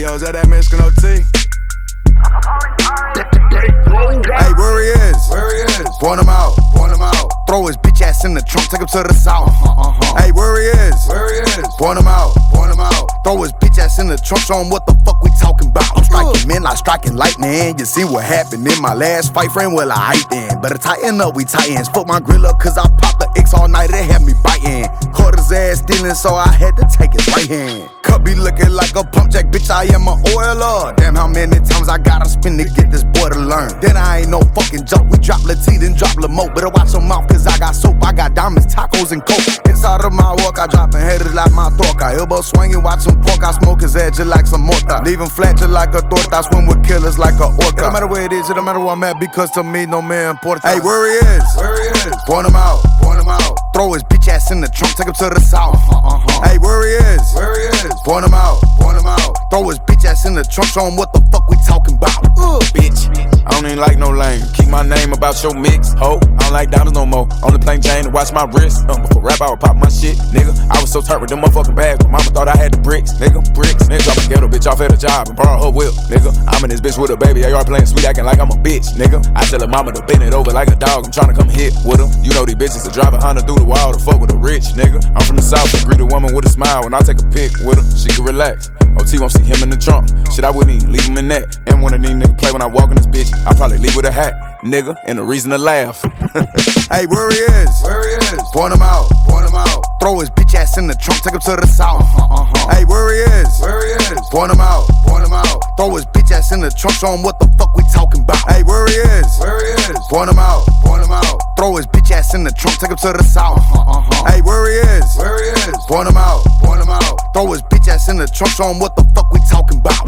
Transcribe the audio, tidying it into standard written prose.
yo, is that Mexican OT? Hey, where he is? Point him out. Throw his bitch ass in the trunk, take him to the south. Hey, where he is? Point him out. Throw his bitch ass in the trunk, show him what the fuck we talking about. I'm striking men like striking lightning. You see what happened in my last fight, friend? Well, I hyped in. Better tighten up, we titans. Fuck my grill up, cause I popped the X all night, it had me biting. Caught his ass stealing, so I had to take his right hand. Cup be looking like a pump jack, bitch, I am a oiler. Damn, how many times I gotta spin to get this boy to learn. Then I ain't no fucking joke, we drop Lati, then drop Lamo. Better watch your mouth, cause I got soap, I got diamonds, tacos, and coke. Inside of my walk, I dropping headers like my torca. Elbow swinging, watch him pork, I smoke his head just like some mortar. Leave him flat just like a torta, I swim with killers like a orca. It don't matter where it is, it don't matter where I'm at, because to me, no man important. Hey, where he is? Point him out. Throw his bitch ass in the trunk, take him to the south. Hey, where he is? Point him out. Throw his bitch ass in the trunk, show him what the fuck we talking about. Bitch, I don't even like no lame. Keep my name about your mix, ho. I don't like diamonds no more. On the plain Jane to watch my wrist. Before rap, I would pop my shit, nigga. I was so turned with them motherfucking bags. My mama thought I had the bricks, nigga. Nigga, drop a ghetto bitch off at a job and borrow her whip, nigga. I'm in this bitch with a baby. AR playing sweet, acting like I'm a bitch, nigga. I tell her mama to bend it over like a dog. I'm tryna come hit with her. You know these bitches that drive a Honda through the wall to fuck with a rich, nigga. I'm from the south, so greet a woman with a smile when I take a pic with her. She can relax. OT won't see him in the trunk. Shit, I wouldn't even leave him in that. And one of these niggas play when I walk in this bitch. I'll probably leave with a hat, nigga, and a reason to laugh. Hey, where he is? Point him out. Throw his bitch ass in the trunk, take him to the south. Hey, where he is? Point him out. Throw his bitch ass in the trunk, show him what the fuck we talking about. Hey, where he is? Point him out. Throw his bitch ass in the trunk, take him to the south. Hey, where he is? Point him out. Throw his bitch ass in the trunk, show him what the fuck we talking about.